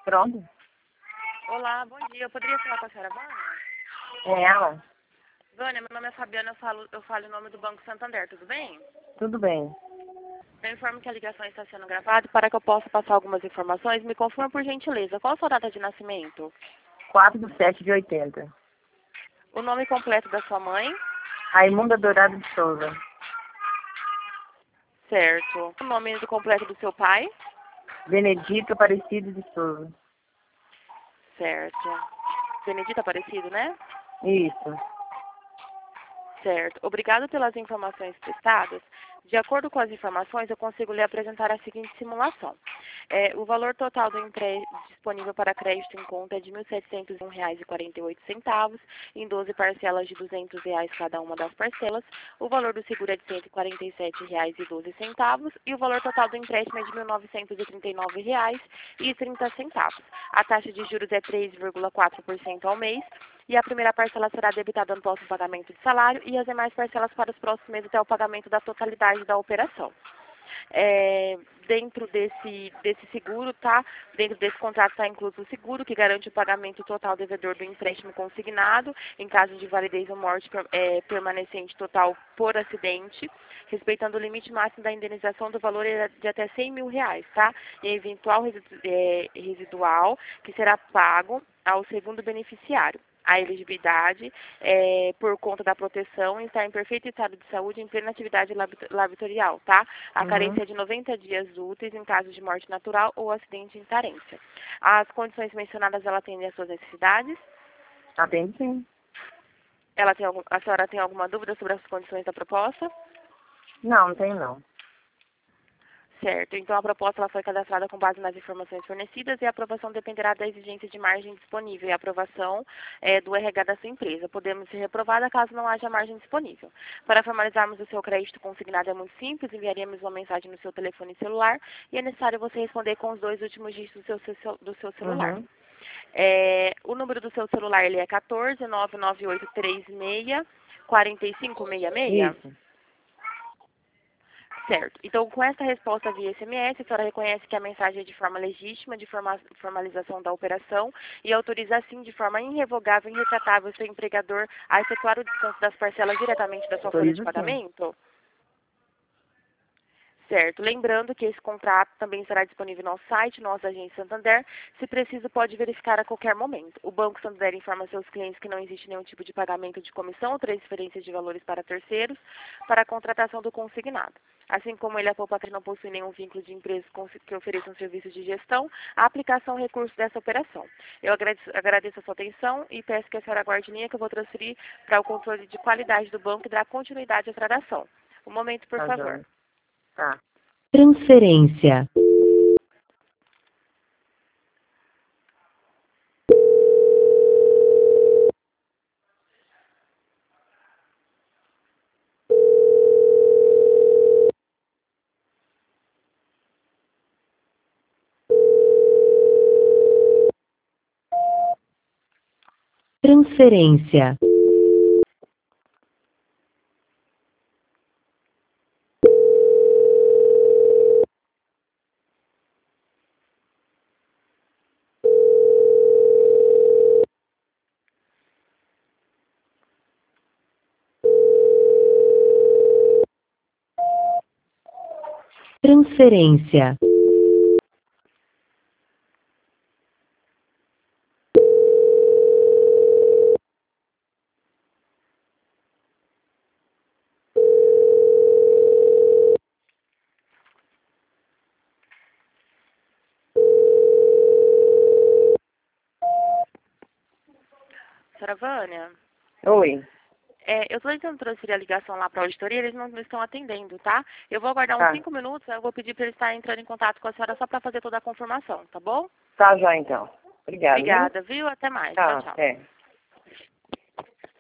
Pronto? Olá, bom dia. Eu poderia falar com a senhora Vânia? É ela? Vânia, meu nome é Fabiana, eu falo em nome do Banco Santander, tudo bem? Tudo bem. Eu informo que a ligação está sendo gravada e para que eu possa passar algumas informações, me confirma por gentileza, qual a sua data de nascimento? 4/7/80. O nome completo da sua mãe? Raimunda Dourado de Souza. Certo. O nome completo do seu pai? Benedito Aparecido de Souza. Certo. Benedito Aparecido, né? Isso. Certo. Obrigado pelas informações prestadas. De acordo com as informações, eu consigo lhe apresentar a seguinte simulação. O valor total do empréstimo disponível para crédito em conta é de R$ 1.701,48, em 12 parcelas de R$ 200 cada uma das parcelas. O valor do seguro é de R$ 147,12 e o valor total do empréstimo é de R$ 1.939,30. A taxa de juros é 3,4% ao mês. E a primeira parcela será debitada no próximo pagamento de salário e as demais parcelas para os próximos meses até o pagamento da totalidade da operação. Dentro desse seguro, tá? Dentro desse contrato está incluso o seguro, que garante o pagamento total devedor do empréstimo consignado, em caso de validez ou morte permanecente total por acidente, respeitando o limite máximo da indenização do valor de até R$ 100 mil, tá? E eventual residual, que será pago ao segundo beneficiário. A elegibilidade por conta da proteção está em perfeito estado de saúde em plena atividade laboratorial, tá? A carência é de 90 dias úteis em caso de morte natural ou acidente em carência. As condições mencionadas, ela atende às suas necessidades? Atende sim. A senhora tem alguma dúvida sobre as condições da proposta? Não tem não. Certo. Então, a proposta ela foi cadastrada com base nas informações fornecidas e a aprovação dependerá da exigência de margem disponível e a aprovação do RH da sua empresa. Podemos ser reprovada caso não haja margem disponível. Para formalizarmos o seu crédito consignado é muito simples, enviaremos uma mensagem no seu telefone celular e é necessário você responder com os 2 últimos dígitos do seu celular. Uhum. O número do seu celular ele é 14 99836 4566? Isso. Certo. Então, com essa resposta via SMS, a senhora reconhece que a mensagem é de forma legítima, de formalização da operação e autoriza, assim, de forma irrevogável e irretratável o seu empregador a efetuar o desconto das parcelas diretamente da sua folha de Autoriza sim. pagamento? Certo. Lembrando que esse contrato também estará disponível no nosso site, nossa agência Santander. Se preciso, pode verificar a qualquer momento. O Banco Santander informa seus clientes que não existe nenhum tipo de pagamento de comissão ou transferência de valores para terceiros para a contratação do consignado. Assim como ele, a Poupatrem não possui nenhum vínculo de empresas que ofereçam serviços de gestão, a aplicação recurso dessa operação. Eu agradeço a sua atenção e peço que a senhora aguarde linha que eu vou transferir para o controle de qualidade do banco e dar continuidade à transação. Um momento, por Tá favor. joia. Tá. Transferência. Transferência. Transferência. Senhora Vânia, Oi. eu estou tentando transferir a ligação lá para a auditoria, eles não estão atendendo, tá? Eu vou aguardar uns Tá. 5 minutos, eu vou pedir para eles estarem entrando em contato com a senhora só para fazer toda a confirmação, tá bom? Tá já então. Obrigada. Obrigada, viu? Até mais. Tá, Tchau, tchau. até.